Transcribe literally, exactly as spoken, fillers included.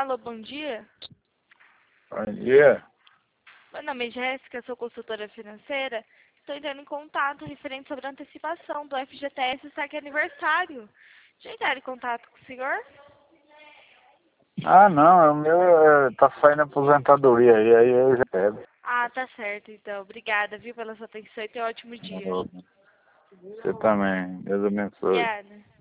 Alô, bom dia. Bom dia. Meu nome é Jéssica, sou consultora financeira. Estou entrando em contato referente sobre a antecipação do F G T S Saque Aniversário. Já entraram em contato com o senhor? Ah, não, o meu é, tá saindo aposentadoria aí, aí eu já pego. Ah, tá certo, então. Obrigada, viu, pela sua atenção e tenha um ótimo dia. Você também. Deus abençoe. Obrigada.